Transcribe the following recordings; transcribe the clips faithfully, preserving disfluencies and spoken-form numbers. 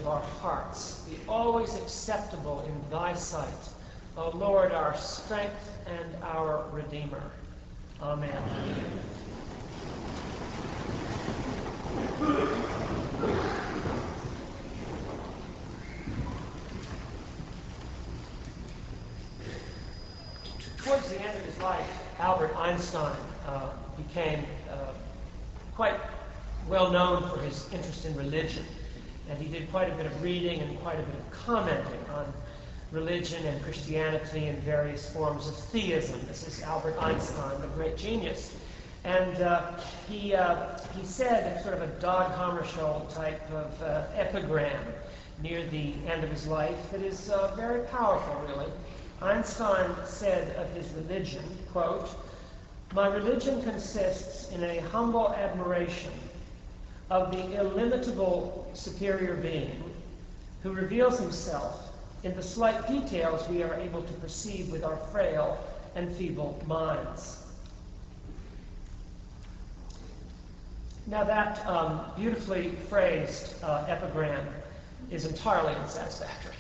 of our hearts be always acceptable in thy sight, O Lord, our strength and our Redeemer. Amen. Towards the end of his life, Albert Einstein uh, became uh, quite well known for his interest in religion. And he did quite a bit of reading and quite a bit of commenting on religion and Christianity and various forms of theism. This is Albert Einstein, the great genius. And uh, he, uh, he said in sort of a Dag Hammarskjöld type of uh, epigram near the end of his life that is uh, very powerful, really. Einstein said of his religion, quote, "My religion consists in a humble admiration of the illimitable superior being who reveals himself in the slight details we are able to perceive with our frail and feeble minds." Now that um, beautifully phrased uh, epigram is entirely unsatisfactory.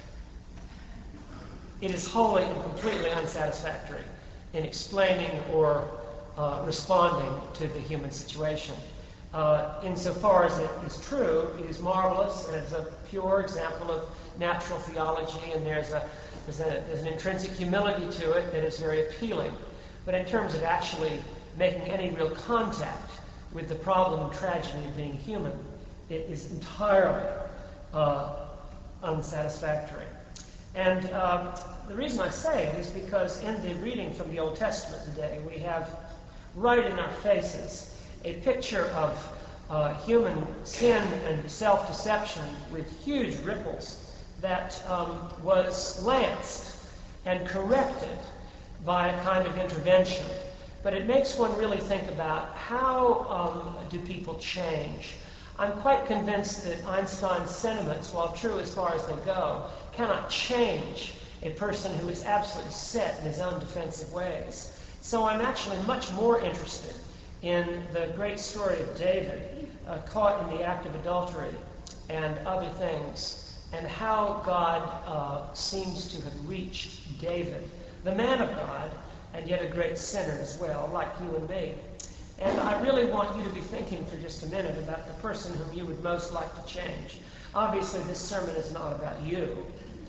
It is wholly and completely unsatisfactory in explaining or uh, responding to the human situation. Uh, insofar as it is true, it is marvelous, and it's a pure example of natural theology, and there's, a, there's, a, there's an intrinsic humility to it that is very appealing. But in terms of actually making any real contact with the problem and tragedy of being human, it is entirely uh, unsatisfactory. And uh, the reason I say it is because in the reading from the Old Testament today, we have right in our faces a picture of uh, human sin and self-deception with huge ripples that um, was lanced and corrected by a kind of intervention. But it makes one really think about how um, do people change. I'm quite convinced that Einstein's sentiments, while true as far as they go, cannot change a person who is absolutely set in his own defensive ways. So I'm actually much more interested in the great story of David, uh, caught in the act of adultery and other things, and how God uh, seems to have reached David, the man of God, and yet a great sinner as well, like you and me. And I really want you to be thinking for just a minute about the person whom you would most like to change. Obviously, this sermon is not about you.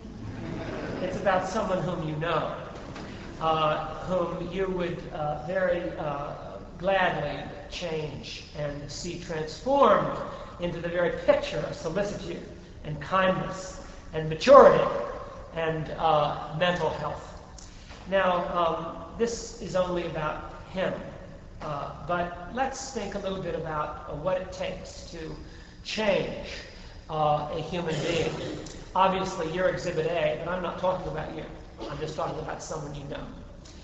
It's about someone whom you know, uh, whom you would uh, very uh, gladly change and see transformed into the very picture of solicitude and kindness and maturity and uh, mental health. Now, um, this is only about him, uh, but let's think a little bit about uh, what it takes to change uh, a human being. Obviously, you're Exhibit A, but I'm not talking about you. I'm just talking about someone you know.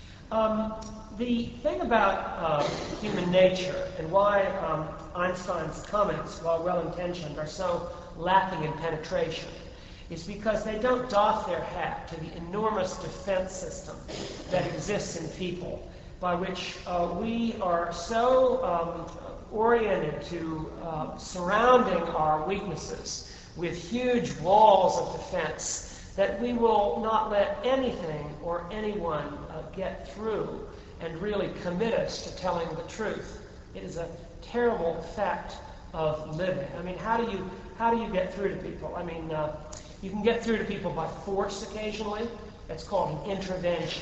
Um, the thing about uh, human nature and why um, Einstein's comments, while well-intentioned, are so lacking in penetration is because they don't doff their hat to the enormous defense system that exists in people, by which uh, we are so um, oriented to uh, surrounding our weaknesses with huge walls of defense that we will not let anything or anyone uh, get through and really commit us to telling the truth. It is a terrible fact of living. I mean, how do you how do you get through to people? I mean, uh, you can get through to people by force occasionally. That's called an intervention.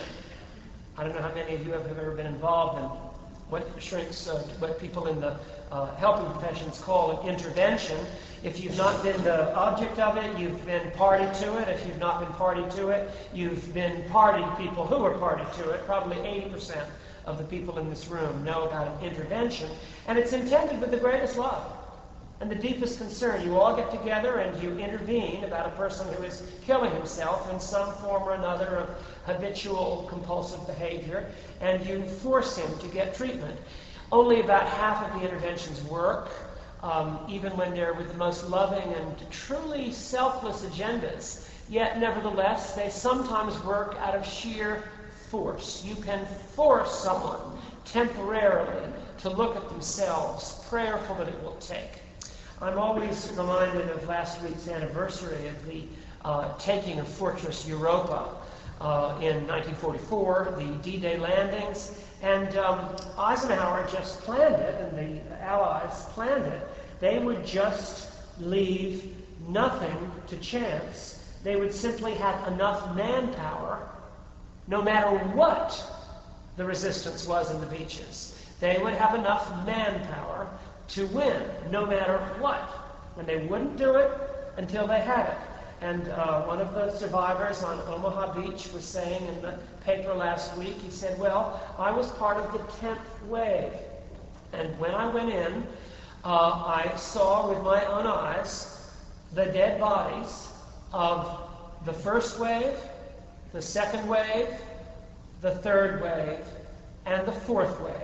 I don't know how many of you have ever been involved in what shrinks, uh, what people in the uh, helping professions call an intervention. If you've not been the object of it, you've been party to it. If you've not been party to it, you've been party people who are party to it. Probably eighty percent of the people in this room know about an intervention. And it's intended with the greatest love and the deepest concern. You all get together and you intervene about a person who is killing himself in some form or another of habitual compulsive behavior, and you force him to get treatment. Only about half of the interventions work, um, even when they're with the most loving and truly selfless agendas. Yet, nevertheless, they sometimes work out of sheer force. You can force someone temporarily to look at themselves, prayerful that it will take. I'm always reminded of last week's anniversary of the uh, taking of Fortress Europa uh, in nineteen forty-four, the D-Day landings. And um, Eisenhower just planned it, and the Allies planned it. They would just leave nothing to chance. They would simply have enough manpower, no matter what the resistance was in the beaches. They would have enough manpower to win, no matter what. And they wouldn't do it until they had it. And uh, one of the survivors on Omaha Beach was saying in the paper last week, he said, well, I was part of the tenth wave. And when I went in, uh, I saw with my own eyes the dead bodies of the first wave, the second wave, the third wave, and the fourth wave,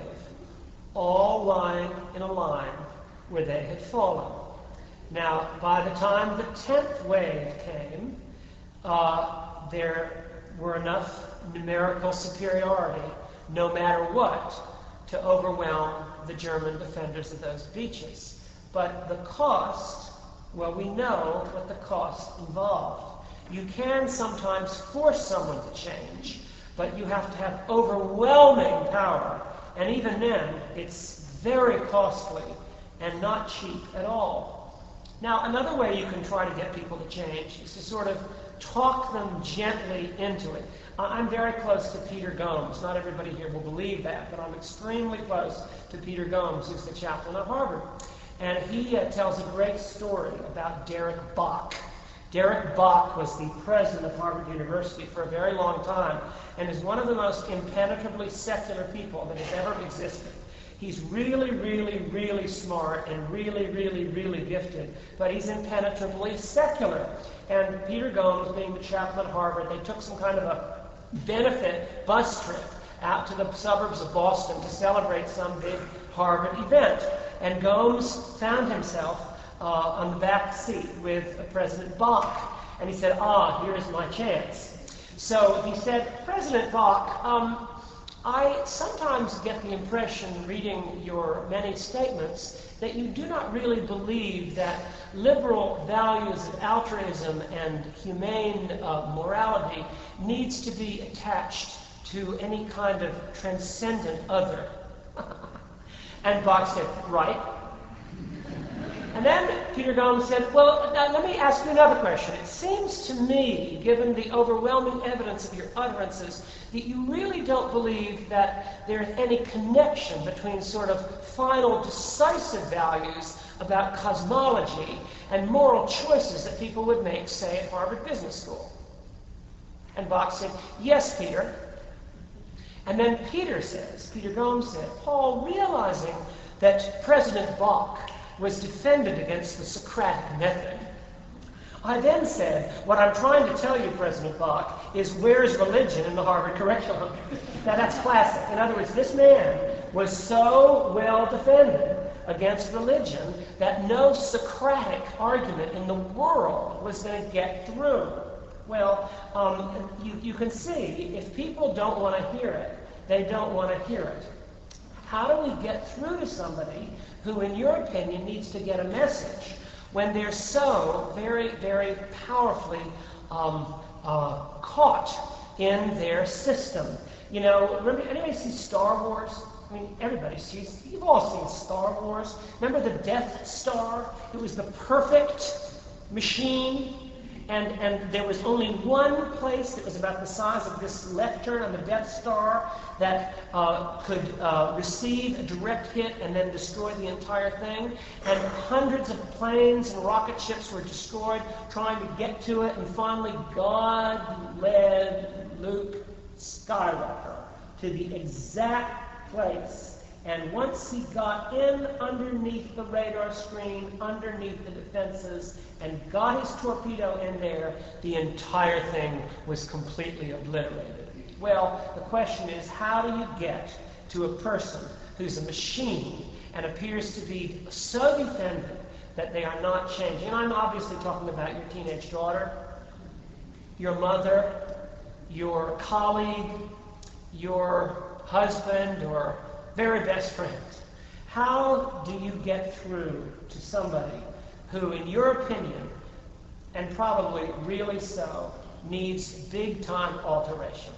all lying in a line where they had fallen. Now, by the time the tenth wave came, uh, there were enough numerical superiority, no matter what, to overwhelm the German defenders of those beaches. But the cost, well, we know what the cost involved. You can sometimes force someone to change, but you have to have overwhelming power. And even then, it's very costly and not cheap at all. Now, another way you can try to get people to change is to sort of talk them gently into it. I'm very close to Peter Gomes. Not everybody here will believe that, but I'm extremely close to Peter Gomes, who's the chaplain at Harvard. And he uh, tells a great story about Derek Bok. Derek Bok was the president of Harvard University for a very long time and is one of the most impenetrably secular people that has ever existed. He's really, really, really smart and really, really, really gifted, but he's impenetrably secular. And Peter Gomes, being the chaplain at Harvard, they took some kind of a benefit bus trip out to the suburbs of Boston to celebrate some big Harvard event. And Gomes found himself uh, on the back seat with President Bok. And he said, ah, here's my chance. So he said, President Bok, um, I sometimes get the impression, reading your many statements, that you do not really believe that liberal values of altruism and humane uh, morality needs to be attached to any kind of transcendent other. And Bok said, right. And then Peter Gomes said, well, now let me ask you another question. It seems to me, given the overwhelming evidence of your utterances, that you really don't believe that there's any connection between sort of final decisive values about cosmology and moral choices that people would make, say, at Harvard Business School. And Bok said, yes, Peter. And then Peter says, Peter Gomes said, Paul, realizing that President Bok was defended against the Socratic method, I then said, what I'm trying to tell you, President Bok, is where's religion in the Harvard curriculum? Now that's classic. In other words, this man was so well defended against religion that no Socratic argument in the world was going to get through. Well, um, you, you can see, if people don't want to hear it, they don't want to hear it. How do we get through to somebody who, in your opinion, needs to get a message when they're so very, very powerfully um, uh, caught in their system? You know, remember, anybody see Star Wars? I mean, everybody sees, you've all seen Star Wars. Remember the Death Star? It was the perfect machine. And, and there was only one place that was about the size of this lectern on the Death Star that uh, could uh, receive a direct hit and then destroy the entire thing. And hundreds of planes and rocket ships were destroyed trying to get to it. And finally, God led Luke Skywalker to the exact place. And once he got in underneath the radar screen, underneath the defenses, and got his torpedo in there, the entire thing was completely obliterated. Well, the question is, how do you get to a person who's a machine and appears to be so defended that they are not changing? And I'm obviously talking about your teenage daughter, your mother, your colleague, your husband, or very best friend. How do you get through to somebody who, in your opinion, and probably really so, needs big-time alteration?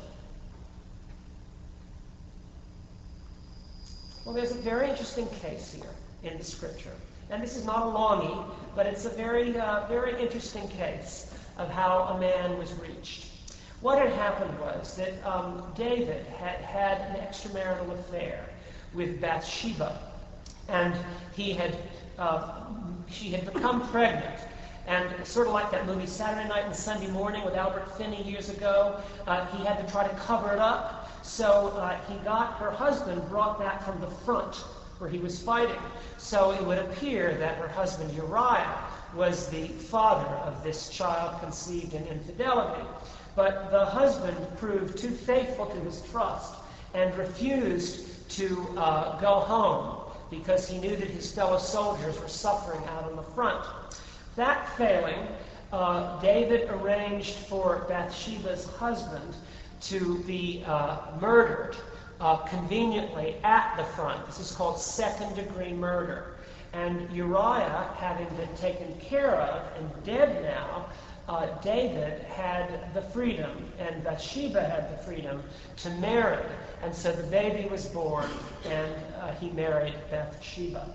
Well, there's a very interesting case here in the Scripture. And this is not a longie, but it's a very, uh, very interesting case of how a man was reached. What had happened was that um, David had had an extramarital affair with Bathsheba, and he had, uh, she had become pregnant. And sort of like that movie Saturday Night and Sunday Morning with Albert Finney years ago, uh, he had to try to cover it up. So uh, he got her husband brought that from the front where he was fighting. So it would appear that her husband Uriah was the father of this child conceived in infidelity. But the husband proved too faithful to his trust and refused to uh, go home because he knew that his fellow soldiers were suffering out on the front. That failing, uh, David arranged for Bathsheba's husband to be uh, murdered uh, conveniently at the front. This is called second-degree murder. And Uriah, having been taken care of and dead now, uh, David had the freedom, and Bathsheba had the freedom to marry. And so the baby was born, and uh, he married Bathsheba.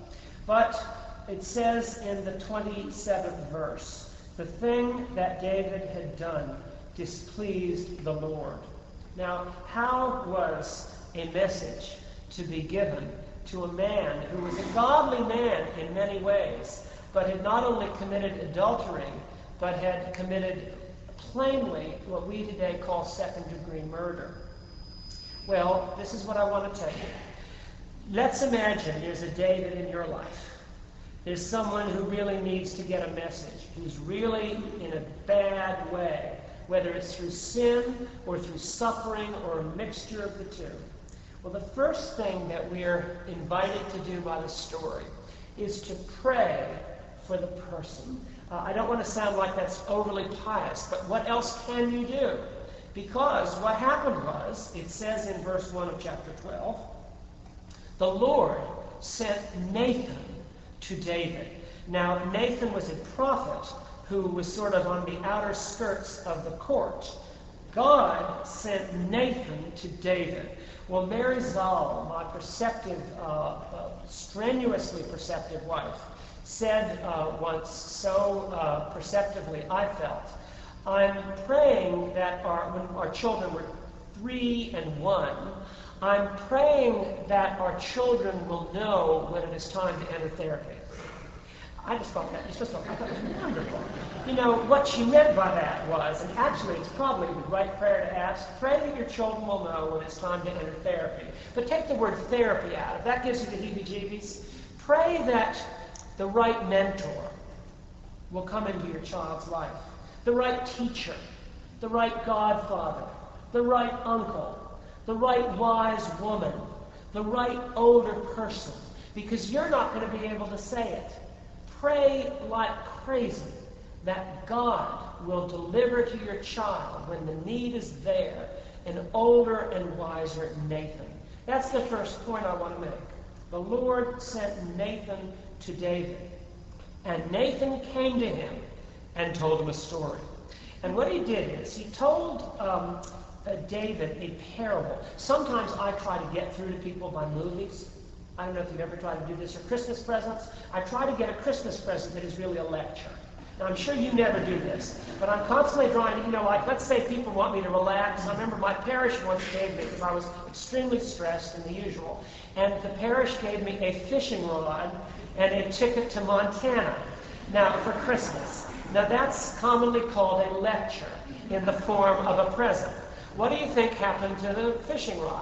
But it says in the twenty-seventh verse, the thing that David had done displeased the Lord. Now, how was a message to be given to a man who was a godly man in many ways, but had not only committed adultery, but had committed plainly what we today call second-degree murder? Well, this is what I want to tell you. Let's imagine there's a David in your life. There's someone who really needs to get a message, who's really in a bad way, whether it's through sin or through suffering or a mixture of the two. Well, the first thing that we're invited to do by the story is to pray for the person. Uh, I don't want to sound like that's overly pious, but what else can you do? Because what happened was, it says in verse one of chapter twelve, the Lord sent Nathan to David. Now, Nathan was a prophet who was sort of on the outer skirts of the court. God sent Nathan to David. Well, Mary Zal, my perceptive, uh, uh, strenuously perceptive wife, said uh, once so uh, perceptively, I felt, I'm praying that our, when our children were three and one, I'm praying that our children will know when it is time to enter therapy. I just thought that, just thought, I thought it was wonderful. You know, what she meant by that was, and actually it's probably the right prayer to ask, pray that your children will know when it's time to enter therapy. But take the word therapy out. If that gives you the heebie-jeebies, pray that the right mentor will come into your child's life. The right teacher, the right godfather, the right uncle, the right wise woman, the right older person, because you're not going to be able to say it. Pray like crazy that God will deliver to your child, when the need is there, an older and wiser Nathan. That's the first point I want to make. The Lord sent Nathan to David, and Nathan came to him and told him a story. And what he did is he told um, uh, David a parable. Sometimes I try to get through to people by movies. I don't know if you've ever tried to do this, or Christmas presents. I try to get a Christmas present that is really a lecture. Now, I'm sure you never do this, but I'm constantly trying to, you know, like, let's say people want me to relax. I remember my parish once gave me, because I was extremely stressed than the usual, and the parish gave me a fishing rod and a ticket to Montana, now, for Christmas. Now, that's commonly called a lecture in the form of a present. What do you think happened to the fishing rod?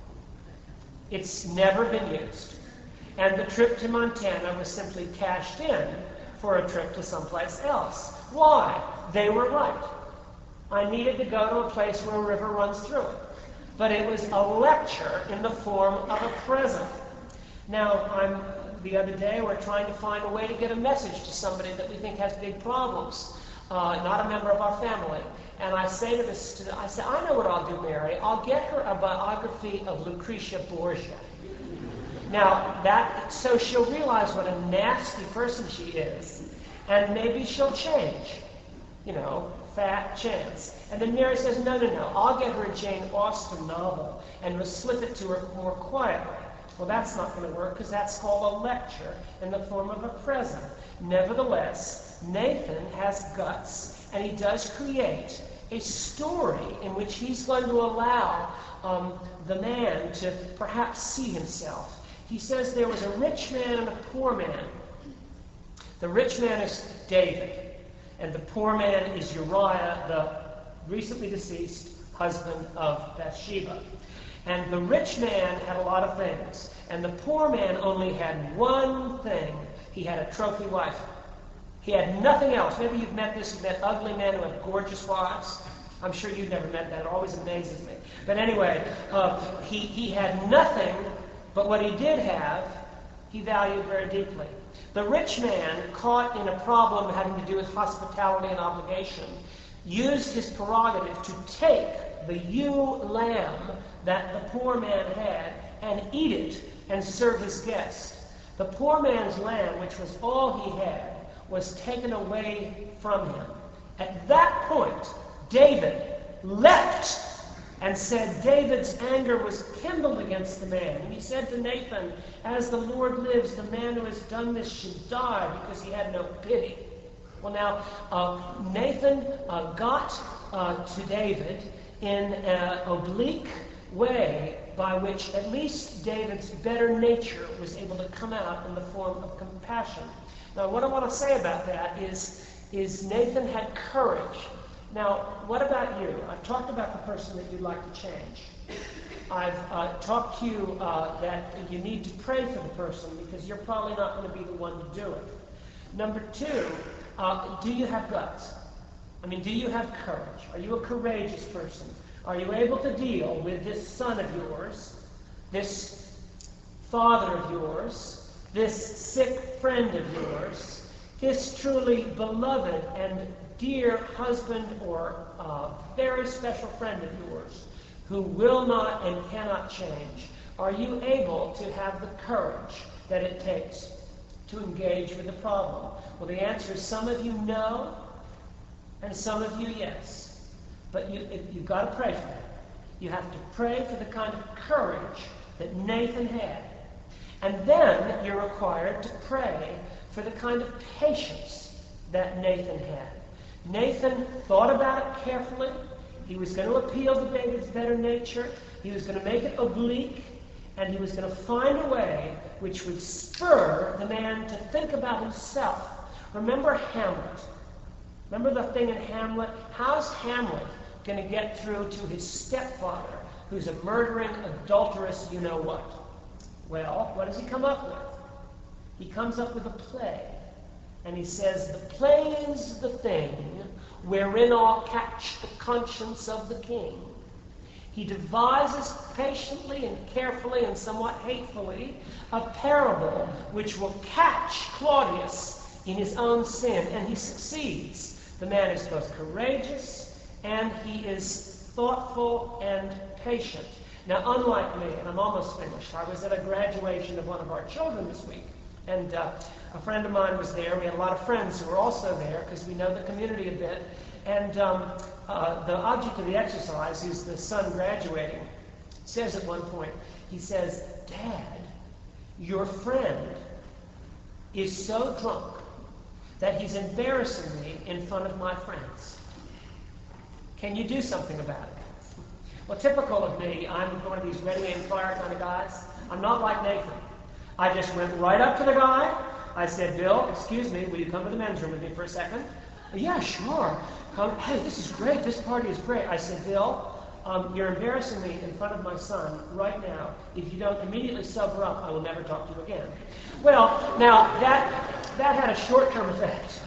It's never been used. And the trip to Montana was simply cashed in for a trip to someplace else. Why? They were right. I needed to go to a place where a river runs through it. But it was a lecture in the form of a present. Now, I'm, the other day, we're trying to find a way to get a message to somebody that we think has big problems, uh, not a member of our family. And I say to this, to the, I say, I know what I'll do, Mary. I'll get her a biography of Lucretia Borgia. Now, that, so she'll realize what a nasty person she is, and maybe she'll change. You know, fat chance. And then Mary says, no, no, no, I'll get her a Jane Austen novel, and we'll slip it to her more quietly. Well, that's not going to work, because that's called a lecture in the form of a present. Nevertheless, Nathan has guts, and he does create a story in which he's going to allow um, the man to perhaps see himself. He says there was a rich man and a poor man. The rich man is David, and the poor man is Uriah, the recently deceased husband of Bathsheba. And the rich man had a lot of things, and the poor man only had one thing. He had a trophy wife. He had nothing else. Maybe you've met this, you've met ugly men who have gorgeous wives. I'm sure you've never met that. It always amazes me. But anyway, uh, he, he had nothing, but what he did have, he valued very deeply. The rich man, caught in a problem having to do with hospitality and obligation, used his prerogative to take the ewe lamb that the poor man had and eat it and serve his guest. The poor man's lamb, which was all he had, was taken away from him. At that point, David leapt and said David's anger was kindled against the man. And he said to Nathan, as the Lord lives, the man who has done this should die, because he had no pity. Well, now, uh, Nathan uh, got uh, to David in an oblique way by which at least David's better nature was able to come out in the form of compassion. Now, what I want to say about that is, is Nathan had courage. Now, what about you? I've talked about the person that you'd like to change. I've uh, talked to you uh, that you need to pray for the person, because you're probably not going to be the one to do it. Number two, uh, do you have guts? I mean, do you have courage? Are you a courageous person? Are you able to deal with this son of yours, this father of yours, this sick friend of yours, this truly beloved and dear husband or uh, very special friend of yours who will not and cannot change? Are you able to have the courage that it takes to engage with the problem? Well, the answer is some of you no, and some of you yes. But you, you've got to pray for that. You have to pray for the kind of courage that Nathan had. And then you're required to pray for the kind of patience that Nathan had. Nathan thought about it carefully. He was going to appeal to David's better nature. He was going to make it oblique. And he was going to find a way which would spur the man to think about himself. Remember Hamlet. Remember the thing in Hamlet? How's Hamlet going to get through to his stepfather, who's a murdering, adulterous you-know-what? Well, what does he come up with? He comes up with a play. And he says, the play's the thing wherein I'll catch the conscience of the king. He devises patiently and carefully and somewhat hatefully a parable which will catch Claudius in his own sin, and he succeeds. The man is both courageous and he is thoughtful and patient. Now, unlike me, and I'm almost finished, I was at a graduation of one of our children this week, and uh, a friend of mine was there. We had a lot of friends who were also there because we know the community a bit. And um, uh, the object of the exercise, who's the son graduating, says at one point, he says, Dad, your friend is so drunk that he's embarrassing me in front of my friends. Can you do something about it? Well, typical of me, I'm one of these ready aim fire kind of guys. I'm not like Nathan. I just went right up to the guy. I said, Bill, excuse me, will you come to the men's room with me for a second? Yeah, sure. Come. Hey, this is great. This party is great. I said, Bill, um, you're embarrassing me in front of my son right now. If you don't immediately sober up, I will never talk to you again. Well, now, that, that had a short-term effect.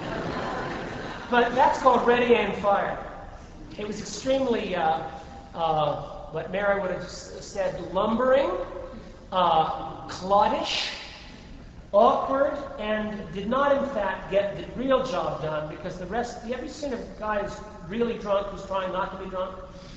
But that's called ready, aim, fire. It was extremely, uh, uh, what Mary would have said, lumbering, uh, cloddish, awkward, and did not, in fact, get the real job done, because the rest, you ever seen a guy who's really drunk who's trying not to be drunk?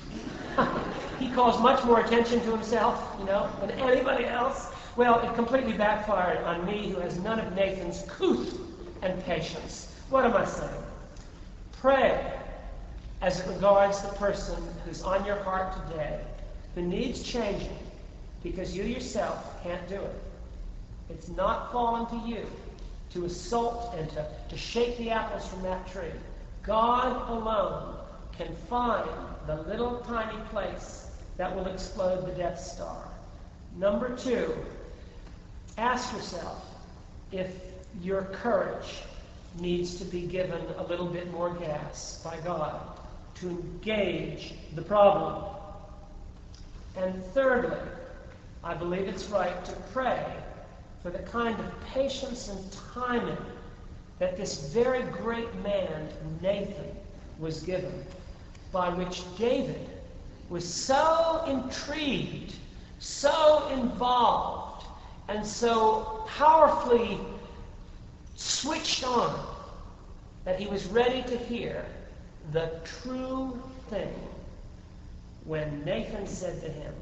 He calls much more attention to himself, you know, than anybody else. Well, it completely backfired on me, who has none of Nathan's couth and patience. What am I saying? Pray as it regards the person who's on your heart today, who needs changing, because you yourself can't do it. It's not fallen to you to assault and to, to shake the apples from that tree. God alone can find the little tiny place that will explode the Death Star. Number two, ask yourself if your courage needs to be given a little bit more gas by God to engage the problem. And thirdly, I believe it's right to pray for the kind of patience and timing that this very great man, Nathan, was given, by which David was so intrigued, so involved, and so powerfully switched on that he was ready to hear the true thing when Nathan said to him,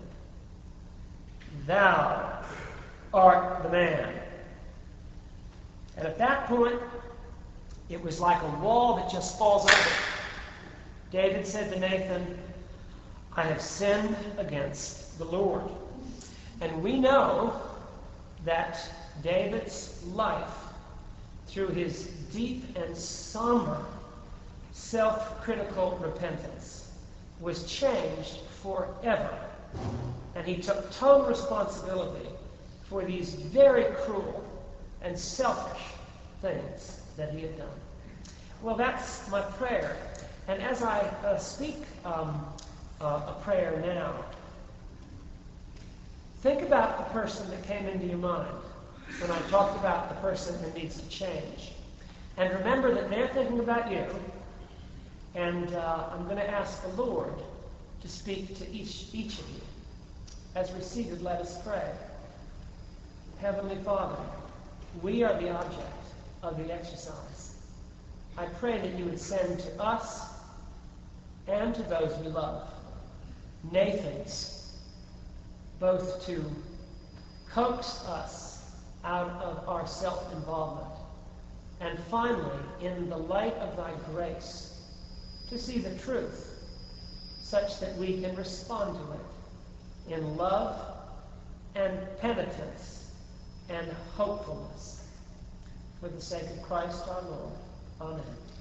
"Thou art the man." And at that point, it was like a wall that just falls over. David said to Nathan, "I have sinned against the Lord." And we know that David's life, through his deep and somber self-critical repentance, was changed forever. And he took total responsibility for these very cruel and selfish things that he had done. Well, that's my prayer. And as I uh, speak um, uh, a prayer now, think about the person that came into your mind when I talked about the person who needs to change. And remember that they're thinking about you. And uh, I'm going to ask the Lord to speak to each, each of you. As we're seated, let us pray. Heavenly Father, we are the object of the exercise. I pray that you would send to us and to those we love Nathans, both to coax us out of our self-involvement, and finally, in the light of thy grace, to see the truth, such that we can respond to it in love and penitence and hopefulness. For the sake of Christ our Lord. Amen.